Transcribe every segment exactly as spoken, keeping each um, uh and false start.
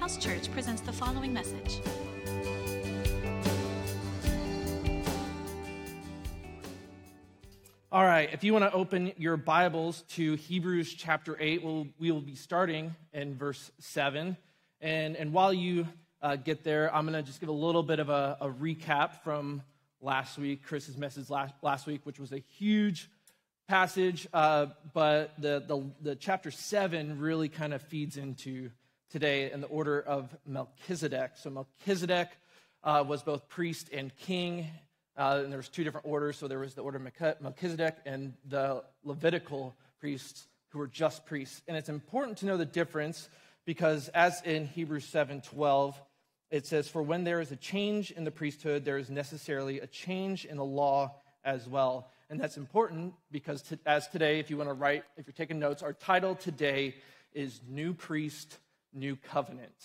Lighthouse Church presents the following message. All right, if you want to open your Bibles to Hebrews chapter eight, we'll, we will be starting in verse seven. And, and while you uh, get there, I'm going to just give a little bit of a, a recap from last week, Chris's message last, last week, which was a huge passage, uh, but the, the, the chapter seven really kind of feeds into today in the order of Melchizedek. So Melchizedek uh, was both priest and king, uh, and there was two different orders. So there was the order of Melchizedek and the Levitical priests who were just priests. And it's important to know the difference because as in Hebrews seven twelve, it says, "For when there is a change in the priesthood, there is necessarily a change in the law as well." And that's important because to, as today, if you want to write, if you're taking notes, our title today is New Priest, New Covenant.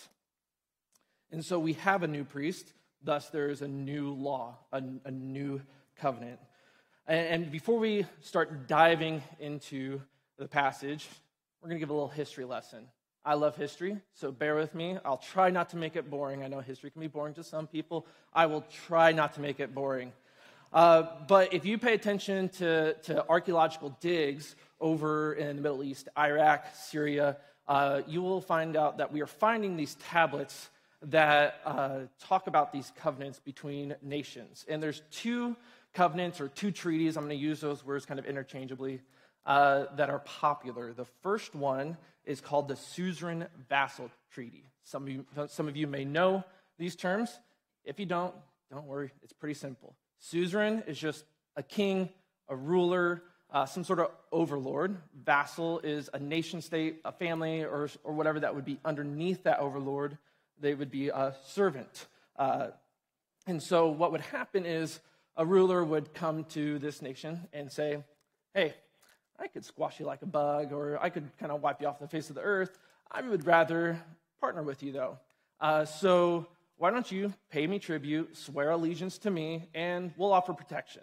And so we have a new priest, thus there is a new law, a, a new covenant. And, and before we start diving into the passage, we're going to give a little history lesson. I love history, so bear with me. I'll try not to make it boring. I know history can be boring to some people. I will try not to make it boring. Uh, but if you pay attention to, to archaeological digs over in the Middle East, Iraq, Syria, uh, you will find out that we are finding these tablets that uh, talk about these covenants between nations. And there's two covenants or two treaties, I'm going to use those words kind of interchangeably, uh, that are popular. The first one is called the Suzerain Vassal Treaty. Some of you, some of you may know these terms. If you don't, don't worry, it's pretty simple. Suzerain is just a king, a ruler, uh, some sort of overlord. Vassal is a nation state, a family, or, or whatever that would be underneath that overlord. They would be a servant. Uh, and so what would happen is a ruler would come to this nation and say, hey, I could squash you like a bug, or I could kind of wipe you off the face of the earth. I would rather partner with you, though. Uh, so why don't you pay me tribute, swear allegiance to me, and we'll offer protection.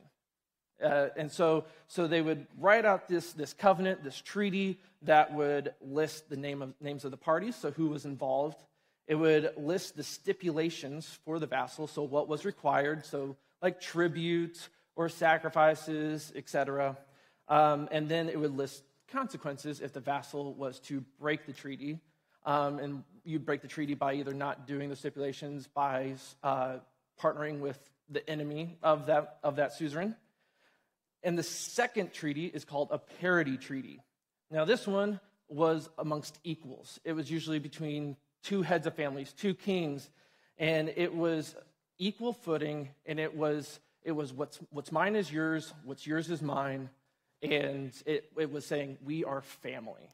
Uh, and so so they would write out this, this covenant, this treaty that would list the name of, names of the parties, so who was involved. It would list the stipulations for the vassal, so what was required, so like tribute or sacrifices, et cetera. Um, and then it would list consequences if the vassal was to break the treaty. Um, and you break the treaty by either not doing the stipulations, by uh, partnering with the enemy of that of that suzerain. And the second treaty is called a parity treaty. Now, this one was amongst equals. It was usually between two heads of families, two kings, and it was equal footing. And it was it was what's what's mine is yours, what's yours is mine, and it it was saying we are family.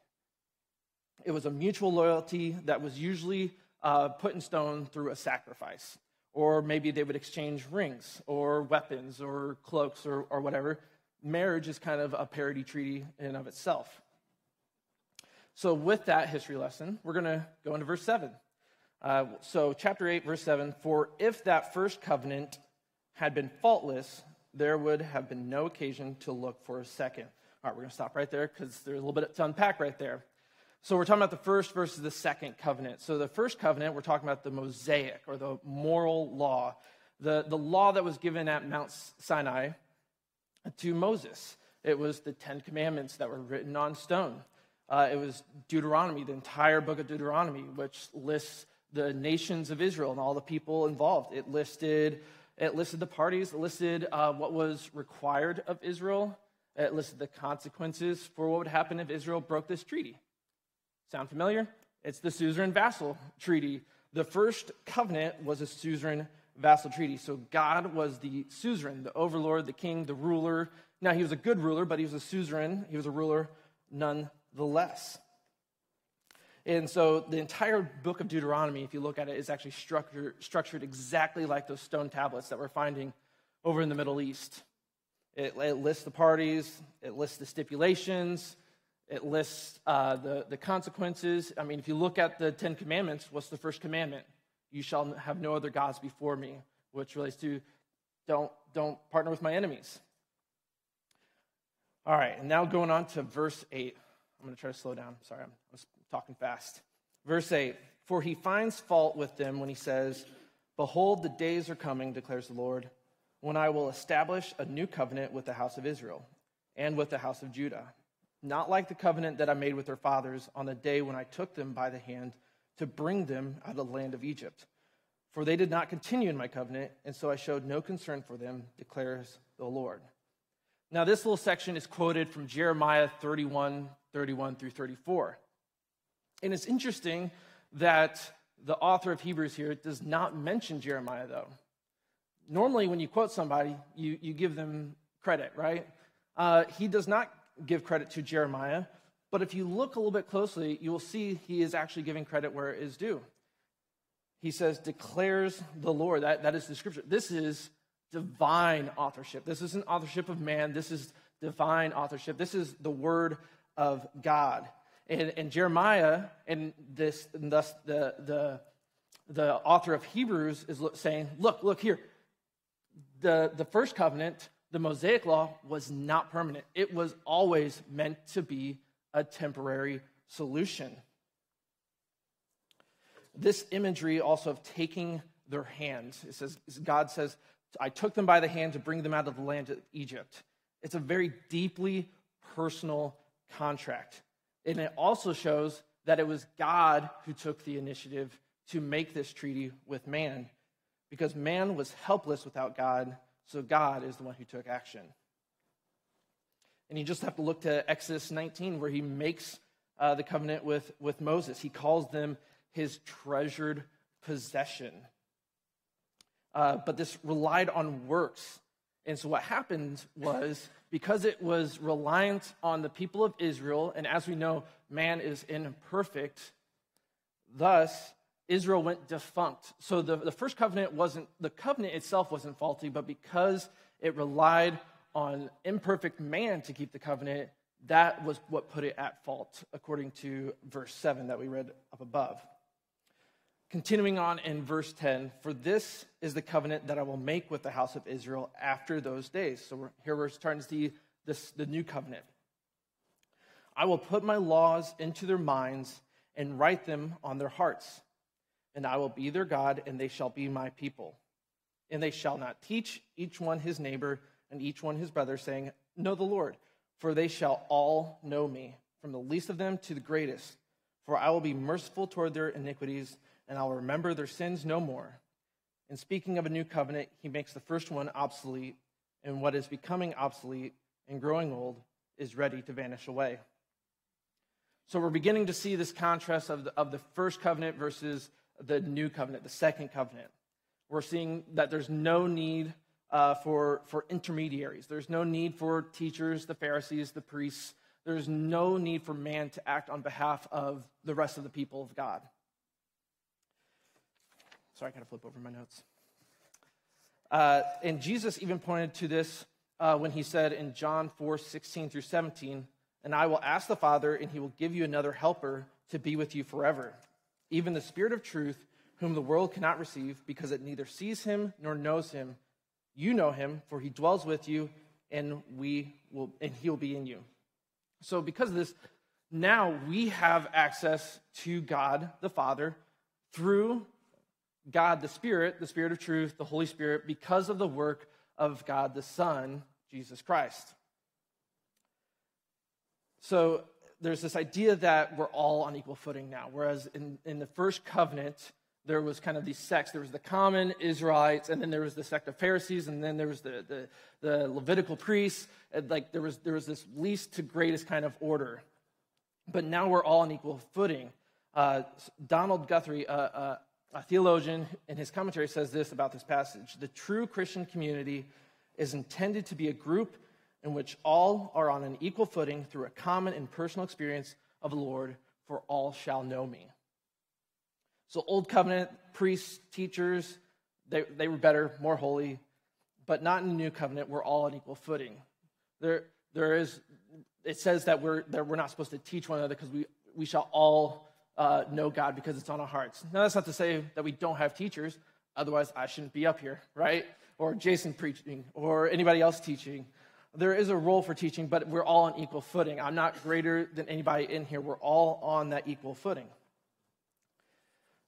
It was a mutual loyalty that was usually uh, put in stone through a sacrifice. Or maybe they would exchange rings or weapons or cloaks or, or whatever. Marriage is kind of a parity treaty in and of itself. So with that history lesson, we're going to go into verse seven. Uh, so chapter eight, verse seven, "For if that first covenant had been faultless, there would have been no occasion to look for a second." All right, we're going to stop right there because there's a little bit to unpack right there. So we're talking about the first versus the second covenant. So the first covenant, we're talking about the Mosaic, or the moral law, the, the law that was given at Mount Sinai to Moses. It was the Ten Commandments that were written on stone. Uh, it was Deuteronomy, the entire book of Deuteronomy, which lists the nations of Israel and all the people involved. It listed, it listed the parties. It listed uh, what was required of Israel. It listed the consequences for what would happen if Israel broke this treaty. Sound familiar? It's the Suzerain Vassal Treaty. The first covenant was a Suzerain Vassal Treaty. So God was the suzerain, the overlord, the king, the ruler. Now, he was a good ruler, but he was a suzerain. He was a ruler nonetheless. And so the entire book of Deuteronomy, if you look at it, is actually structured, structured exactly like those stone tablets that we're finding over in the Middle East. It, it lists the parties. It lists the stipulations. It lists uh, the, the consequences. I mean, if you look at the Ten Commandments, what's the first commandment? You shall have no other gods before me, which relates to don't, don't partner with my enemies. All right, and now going on to verse eight. I'm going to try to slow down. Sorry, I'm, I'm talking fast. Verse eight. For he finds fault with them when he says, behold, the days are coming, declares the Lord, when I will establish a new covenant with the house of Israel and with the house of Judah, not like the covenant that I made with their fathers on the day when I took them by the hand to bring them out of the land of Egypt. For they did not continue in my covenant, and so I showed no concern for them, declares the Lord. Now, this little section is quoted from Jeremiah thirty-one, thirty-one through thirty-four. And it's interesting that the author of Hebrews here does not mention Jeremiah, though. Normally, when you quote somebody, you, you give them credit, right? Uh, he does not give credit to Jeremiah, but if you look a little bit closely, you will see he is actually giving credit where it is due. He says, declares the Lord. That, that is the scripture. This is divine authorship. This isn't authorship of man. This is divine authorship. This is the word of God. And, and Jeremiah, and this, and thus the, the, the author of Hebrews is saying, look, look here. The, the first covenant, the Mosaic law, was not permanent. It was always meant to be a temporary solution. This imagery also of taking their hands, it says, God says, I took them by the hand to bring them out of the land of Egypt. It's a very deeply personal contract. And it also shows that it was God who took the initiative to make this treaty with man, because man was helpless without God, so God is the one who took action. And you just have to look to Exodus nineteen, where he makes uh, the covenant with, with Moses. He calls them his treasured possession. Uh, but this relied on works. And so what happened was, because it was reliant on the people of Israel, and as we know, man is imperfect, thus Israel went defunct. So the, the first covenant wasn't, the covenant itself wasn't faulty, but because it relied on imperfect man to keep the covenant, that was what put it at fault, according to verse seven that we read up above. Continuing on in verse ten, for this is the covenant that I will make with the house of Israel after those days. So we're, here we're starting to see this, the new covenant. I will put my laws into their minds and write them on their hearts. And I will be their God, and they shall be my people. And they shall not teach each one his neighbor and each one his brother, saying, know the Lord, for they shall all know me, from the least of them to the greatest. For I will be merciful toward their iniquities, and I will remember their sins no more. And speaking of a new covenant, he makes the first one obsolete, and what is becoming obsolete and growing old is ready to vanish away. So we're beginning to see this contrast of the, of the first covenant versus the new covenant, the second covenant. We're seeing that there's no need uh, for, for intermediaries. There's no need for teachers, the Pharisees, the priests. There's no need for man to act on behalf of the rest of the people of God. Sorry, I gotta flip over my notes. Uh, and Jesus even pointed to this uh, when he said in John four, sixteen through seventeen, and I will ask the Father, and he will give you another helper to be with you forever, even the Spirit of truth, whom the world cannot receive, because it neither sees him nor knows him. You know him, for he dwells with you, and we will, and he will be in you. So because of this, now we have access to God the Father through God the Spirit, the Spirit of truth, the Holy Spirit, because of the work of God the Son, Jesus Christ. So there's this idea that we're all on equal footing now, whereas in, in the first covenant, there was kind of these sects. There was the common Israelites, and then there was the sect of Pharisees, and then there was the, the, the Levitical priests. And like there was, there was this least to greatest kind of order. But now we're all on equal footing. Uh, Donald Guthrie, uh, uh, a theologian, in his commentary says this about this passage. The true Christian community is intended to be a group in which all are on an equal footing through a common and personal experience of the Lord, for all shall know me. So Old Covenant priests, teachers, they, they were better, more holy, but not in the New Covenant. We're all on equal footing. There, there is, it says that we're, that we're not supposed to teach one another because we, we shall all uh, know God because it's on our hearts. Now, that's not to say that we don't have teachers. Otherwise, I shouldn't be up here, right? Or Jason preaching, or anybody else teaching. There is a role for teaching, but we're all on equal footing. I'm not greater than anybody in here. We're all on that equal footing.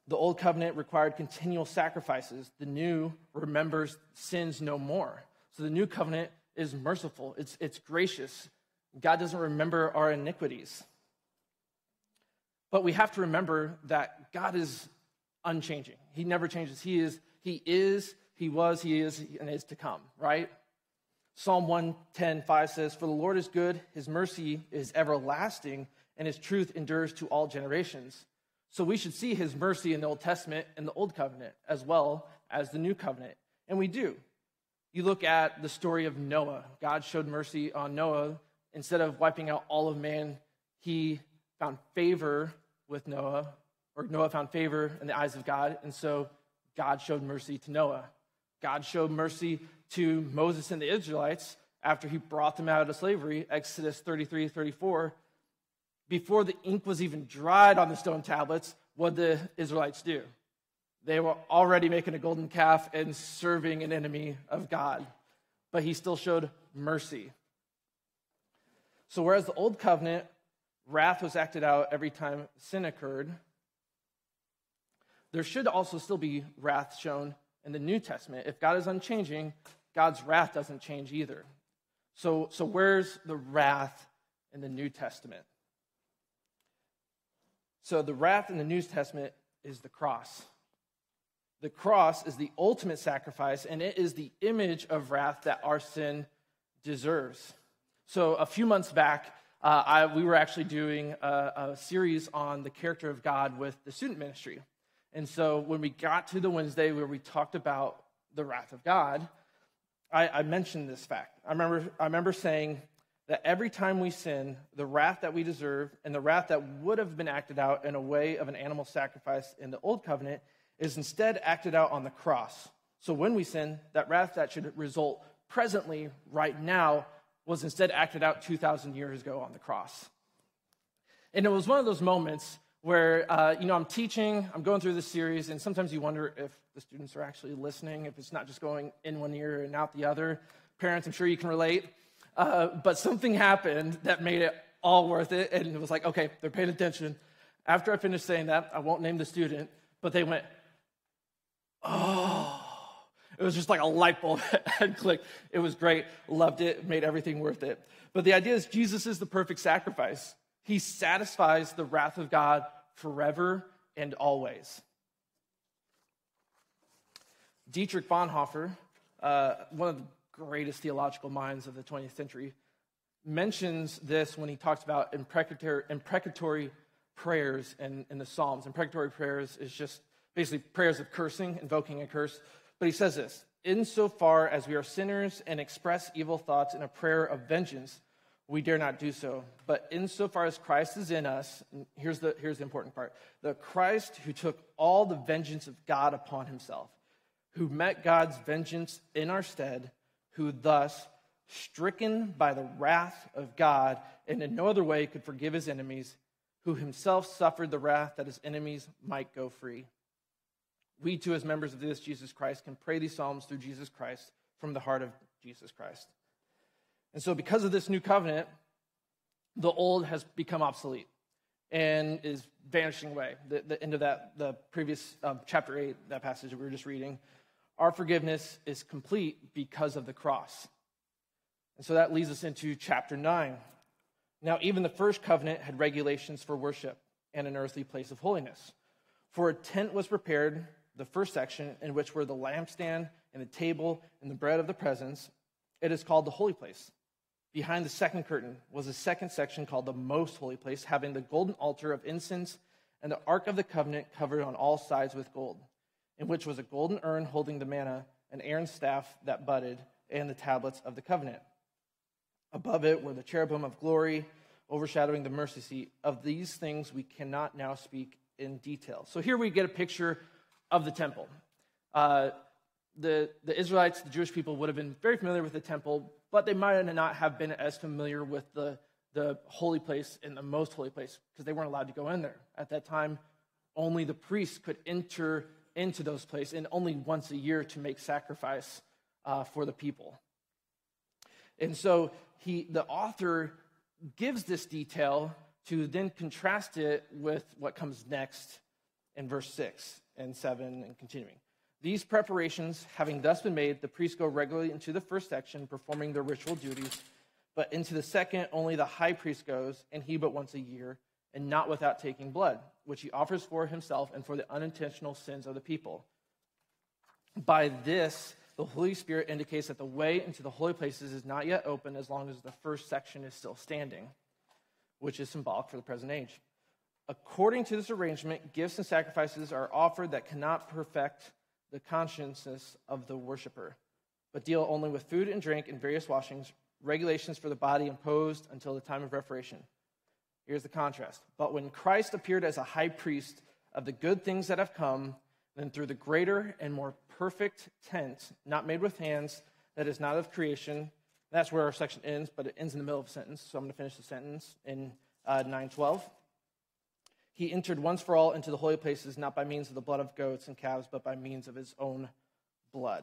The old covenant required continual sacrifices. The new remembers sins no more. So the new covenant is merciful. It's, it's gracious. God doesn't remember our iniquities. But we have to remember that God is unchanging. He never changes. He is, he is, he was, he is, and is to come, right? Psalm one ten, five says, "For the Lord is good, his mercy is everlasting, and his truth endures to all generations." So we should see his mercy in the Old Testament and the Old Covenant as well as the New Covenant. And we do. You look at the story of Noah. God showed mercy on Noah. Instead of wiping out all of man, he found favor with Noah, or Noah found favor in the eyes of God, and so God showed mercy to Noah. God showed mercy to Moses and the Israelites after he brought them out of slavery, Exodus thirty-three, thirty-four. Before the ink was even dried on the stone tablets, what did the Israelites do? They were already making a golden calf and serving an enemy of God. But he still showed mercy. So whereas the old covenant, wrath was acted out every time sin occurred, there should also still be wrath shown in the New Testament. If God is unchanging, God's wrath doesn't change either. So, so where's the wrath in the New Testament? So the wrath in the New Testament is the cross. The cross is the ultimate sacrifice, and it is the image of wrath that our sin deserves. So a few months back, uh, I, we were actually doing a, a series on the character of God with the student ministry. And so when we got to the Wednesday where we talked about the wrath of God, I, I mentioned this fact. I remember, I remember saying that every time we sin, the wrath that we deserve and the wrath that would have been acted out in a way of an animal sacrifice in the Old Covenant is instead acted out on the cross. So when we sin, that wrath that should result presently, right now, was instead acted out two thousand years ago on the cross. And it was one of those moments where, uh, you know, I'm teaching, I'm going through this series, and sometimes you wonder if the students are actually listening, if it's not just going in one ear and out the other. Parents, I'm sure you can relate. Uh, but something happened that made it all worth it, and it was like, okay, they're paying attention. After I finished saying that, I won't name the student, but they went, oh. It was just like a light bulb had clicked. It was great. Loved it. Made everything worth it. But the idea is Jesus is the perfect sacrifice. He satisfies the wrath of God forever and always. Dietrich Bonhoeffer, uh, one of the greatest theological minds of the twentieth century, mentions this when he talks about imprecatory, imprecatory prayers in, in the Psalms. Imprecatory prayers is just basically prayers of cursing, invoking a curse. But he says this: "Insofar as we are sinners and express evil thoughts in a prayer of vengeance, we dare not do so. But insofar as Christ is in us," and here's the, here's the important part, "the Christ who took all the vengeance of God upon himself, who met God's vengeance in our stead, who thus, stricken by the wrath of God, and in no other way could forgive his enemies, who himself suffered the wrath that his enemies might go free. We too, as members of this Jesus Christ, can pray these psalms through Jesus Christ from the heart of Jesus Christ." And so because of this new covenant, the old has become obsolete and is vanishing away. The, the end of that, the previous uh, chapter eight, that passage that we were just reading, our forgiveness is complete because of the cross. And so that leads us into chapter nine. Now, even the first covenant had regulations for worship and an earthly place of holiness. For a tent was prepared, the first section, in which were the lampstand and the table and the bread of the presence. It is called the holy place. Behind the second curtain was a second section called the most holy place, having the golden altar of incense and the ark of the covenant covered on all sides with gold, in which was a golden urn holding the manna, and Aaron's staff that budded, and the tablets of the covenant. Above it were the cherubim of glory, overshadowing the mercy seat. Of these things we cannot now speak in detail. So here we get a picture of the temple. Uh, the, the Israelites, the Jewish people, would have been very familiar with the temple, but they might not have been as familiar with the, the holy place and the most holy place because they weren't allowed to go in there. At that time, only the priests could enter into those places, and only once a year to make sacrifice uh, for the people. And so he, the author gives this detail to then contrast it with what comes next in verse six and seven and continuing. These preparations having thus been made, the priests go regularly into the first section, performing their ritual duties, but into the second only the high priest goes, and he but once a year, and not without taking blood, which he offers for himself and for the unintentional sins of the people. By this, the Holy Spirit indicates that the way into the holy places is not yet open as long as the first section is still standing, which is symbolic for the present age. According to this arrangement, gifts and sacrifices are offered that cannot perfect the consciences of the worshiper, but deal only with food and drink and various washings, regulations for the body imposed until the time of reformation. Here's the contrast. But when Christ appeared as a high priest of the good things that have come, then through the greater and more perfect tent, not made with hands, that is not of creation. That's where our section ends, but it ends in the middle of a sentence, so I'm going to finish the sentence in uh, nine twelve. He entered once for all into the holy places, not by means of the blood of goats and calves, but by means of his own blood.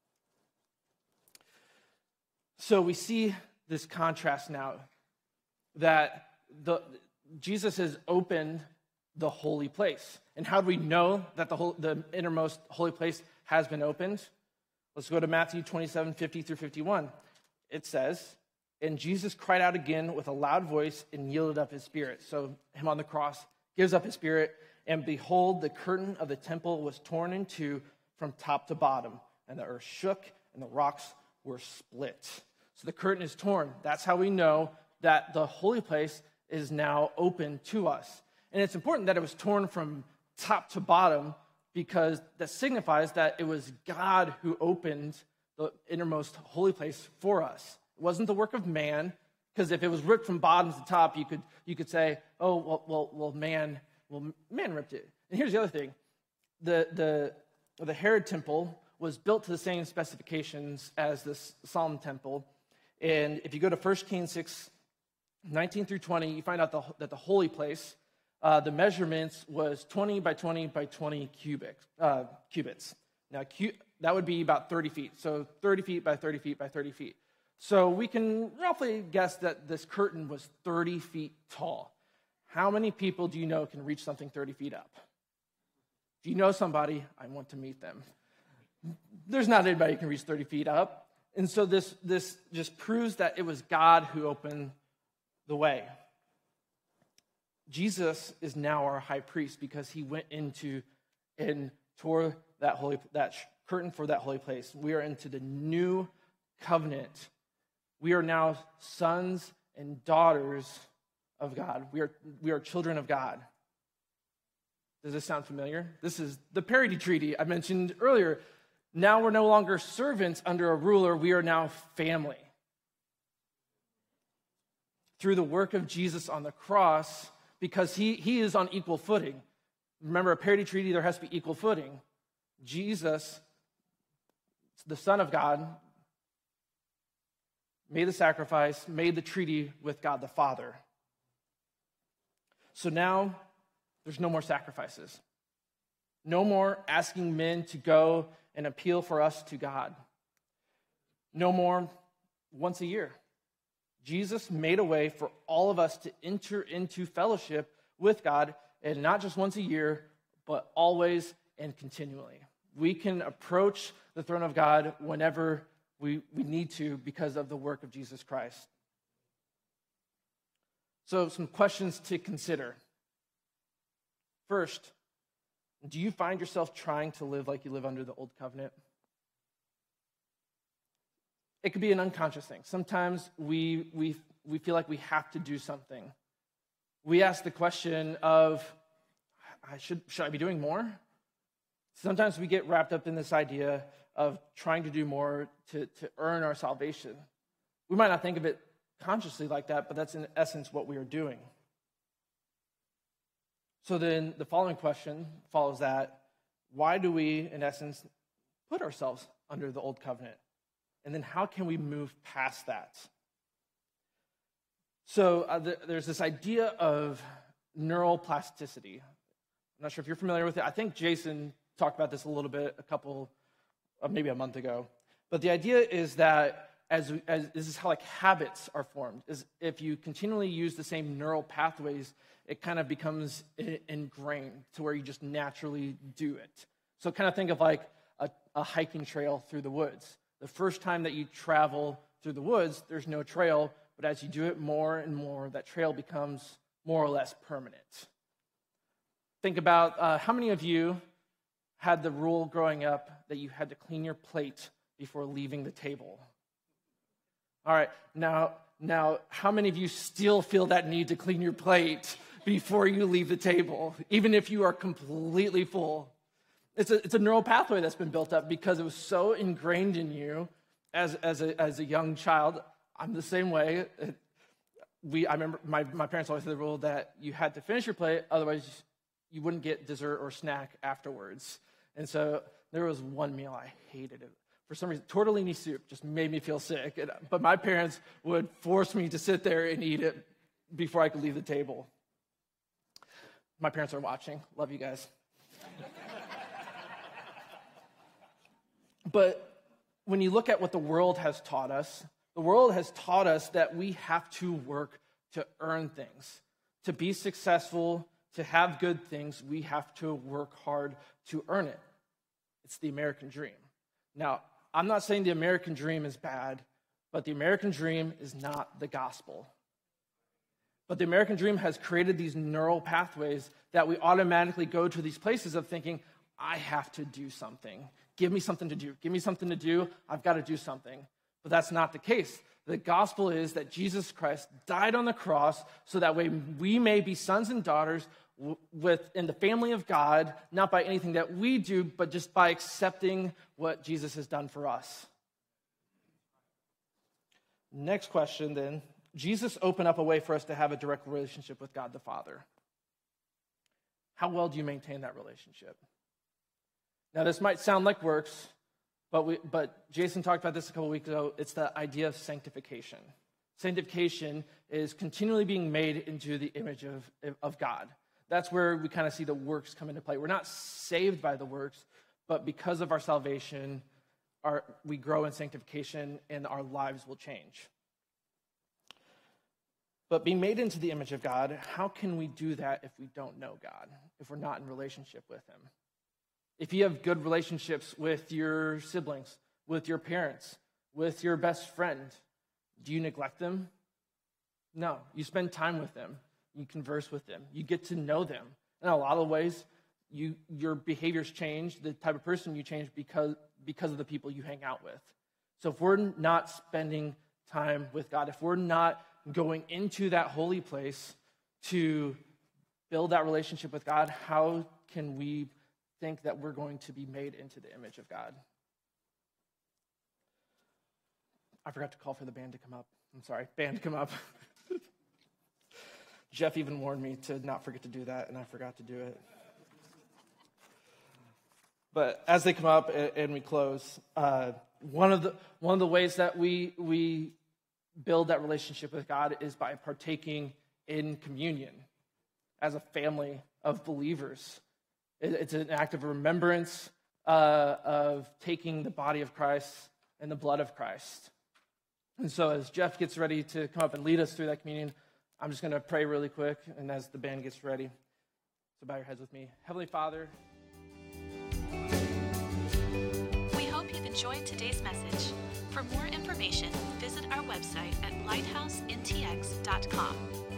So we see this contrast now, that the, Jesus has opened the holy place. And how do we know that the, whole, the innermost holy place has been opened? Let's go to Matthew twenty-seven, fifty through fifty-one. It says, and Jesus cried out again with a loud voice and yielded up his spirit. So him on the cross gives up his spirit, and behold, the curtain of the temple was torn in two from top to bottom, and the earth shook, and the rocks were split. So the curtain is torn. That's how we know that the holy place is now open to us. And it's important that it was torn from top to bottom, because that signifies that it was God who opened the innermost holy place for us. It wasn't the work of man, because if it was ripped from bottom to top, you could you could say, oh, well, well, well, man, well, man ripped it. And here's the other thing. The, the, the Herod temple was built to the same specifications as the Solomon temple. And if you go to First Kings six, nineteen through twenty, you find out the, that the holy place, uh, the measurements was twenty by twenty by twenty cubic, uh, cubits. Now, cu- that would be about thirty feet. So thirty feet by thirty feet by thirty feet. So we can roughly guess that this curtain was thirty feet tall. How many people do you know can reach something thirty feet up? If you know somebody, I want to meet them. There's not anybody who can reach thirty feet up. And so this, this just proves that it was God who opened the way. Jesus is now our high priest because he went into and tore that holy that curtain for that holy place. We are into the new covenant. We are now sons and daughters of God. We are, we are children of God. Does this sound familiar? This is the Parity Treaty I mentioned earlier. Now we're no longer servants under a ruler. We are now family. Through the work of Jesus on the cross, because he, he is on equal footing. Remember, a Parity Treaty, there has to be equal footing. Jesus, the Son of God, made the sacrifice, made the treaty with God the Father. So now there's no more sacrifices. No more asking men to go and appeal for us to God. No more once a year. Jesus made a way for all of us to enter into fellowship with God, and not just once a year, but always and continually. We can approach the throne of God whenever We, we need to because of the work of Jesus Christ. So some questions to consider. First, do you find yourself trying to live like you live under the old covenant? It could be an unconscious thing. Sometimes we, we, we feel like we have to do something. We ask the question of, I should, should I be doing more? Sometimes we get wrapped up in this idea of trying to do more to, to earn our salvation. We might not think of it consciously like that, but that's in essence what we are doing. So then the following question follows that. Why do we, in essence, put ourselves under the old covenant? And then how can we move past that? So uh, th- there's this idea of neural plasticity. I'm not sure if you're familiar with it. I think Jason talked about this a little bit a couple, uh, maybe a month ago. But the idea is that as, as this is how like habits are formed. Is if you continually use the same neural pathways, it kind of becomes ingrained to where you just naturally do it. So kind of think of like a, a hiking trail through the woods. The first time that you travel through the woods, there's no trail, but as you do it more and more, that trail becomes more or less permanent. Think about uh, how many of you had the rule growing up that you had to clean your plate before leaving the table? All right, now, now, how many of you still feel that need to clean your plate before you leave the table, even if you are completely full? It's a, it's a neural pathway that's been built up because it was so ingrained in you as, as, a, as a young child. I'm the same way. It, we, I remember my, my parents always had the rule that you had to finish your plate, otherwise you wouldn't get dessert or snack afterwards. And so there was one meal I hated it. For some reason, tortellini soup just made me feel sick. And, but my parents would force me to sit there and eat it before I could leave the table. My parents are watching. Love you guys. But when you look at what the world has taught us, the world has taught us that we have to work to earn things. To be successful, to have good things, we have to work hard to earn it. It's the American dream. Now, I'm not saying the American dream is bad, but the American dream is not the gospel. But the American dream has created these neural pathways that we automatically go to these places of thinking, I have to do something. Give me something to do. Give me something to do. I've got to do something. But that's not the case. The gospel is that Jesus Christ died on the cross so that way we may be sons and daughters within the family of God, not by anything that we do, but just by accepting what Jesus has done for us. Next question then. Jesus opened up a way for us to have a direct relationship with God the Father. How well do you maintain that relationship? Now, this might sound like works, but we, but Jason talked about this a couple weeks ago. It's the idea of sanctification. Sanctification is continually being made into the image of, of God. That's where we kind of see the works come into play. We're not saved by the works, but because of our salvation, our, we grow in sanctification and our lives will change. But being made into the image of God, how can we do that if we don't know God, if we're not in relationship with him? If you have good relationships with your siblings, with your parents, with your best friend, do you neglect them? No, you spend time with them. You converse with them. You get to know them. In a lot of ways, you, your behaviors change, the type of person you change because, because of the people you hang out with. So if we're not spending time with God, if we're not going into that holy place to build that relationship with God, how can we think that we're going to be made into the image of God? I forgot to call for the band to come up. I'm sorry, band come up. Jeff even warned me to not forget to do that, and I forgot to do it. But as they come up and we close, uh, one of the one of the ways that we we build that relationship with God is by partaking in communion as a family of believers. It, it's an act of remembrance uh, of taking the body of Christ and the blood of Christ. And so as Jeff gets ready to come up and lead us through that communion, I'm just going to pray really quick, and as the band gets ready, so bow your heads with me. Heavenly Father, we hope you've enjoyed today's message. For more information, visit our website at lighthouse n t x dot com.